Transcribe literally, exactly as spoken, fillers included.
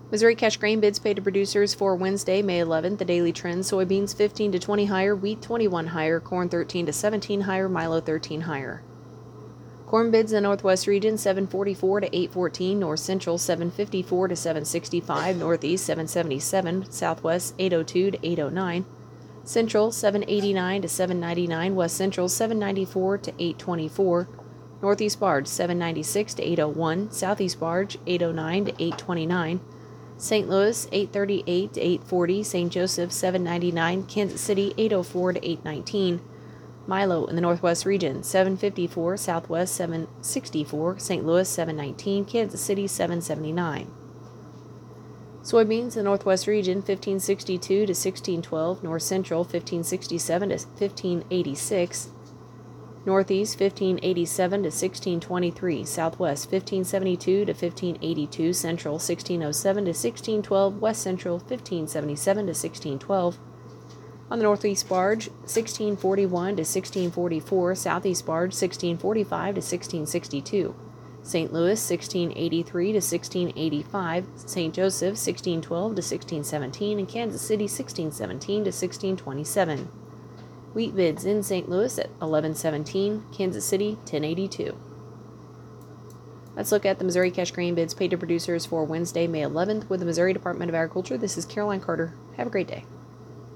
Missouri cash grain bids paid to producers for Wednesday, May eleventh. The daily trend: soybeans fifteen to twenty higher, wheat twenty-one higher, corn thirteen to seventeen higher, milo thirteen higher. Corn bids in the Northwest region: seven forty-four to eight fourteen, North Central seven fifty-four to seven sixty-five, Northeast seven seventy-seven, Southwest eight oh two to eight oh nine, Central seven eighty-nine to seven ninety-nine, West Central seven ninety-four to eight twenty-four, Northeast barge seven ninety-six to eight oh one, Southeast barge eight oh nine to eight twenty-nine, Saint Louis eight thirty-eight to eight forty, Saint Joseph seven ninety-nine, Kansas City eight oh four to eight nineteen. Milo in the Northwest region: seven fifty-four, Southwest seven sixty-four, Saint Louis seven nineteen, Kansas City seven seventy-nine. Soybeans in the Northwest region: fifteen sixty-two to sixteen twelve, North Central fifteen sixty-seven to fifteen eighty-six, Northeast fifteen eighty-seven to sixteen twenty-three, Southwest fifteen seventy-two to fifteen eighty-two, Central sixteen oh seven to sixteen twelve, West Central fifteen seventy-seven to sixteen twelve. On the Northeast barge, sixteen forty-one to sixteen forty-four, Southeast barge sixteen forty-five to sixteen sixty-two, Saint Louis sixteen eighty-three to sixteen eighty-five, Saint Joseph sixteen twelve to sixteen seventeen, and Kansas City sixteen seventeen to sixteen twenty-seven. Wheat bids in Saint Louis at eleven seventeen, Kansas City ten eighty-two. Let's look at the Missouri cash grain bids paid to producers for Wednesday, May eleventh with the Missouri Department of Agriculture. This is Caroline Carter. Have a great day.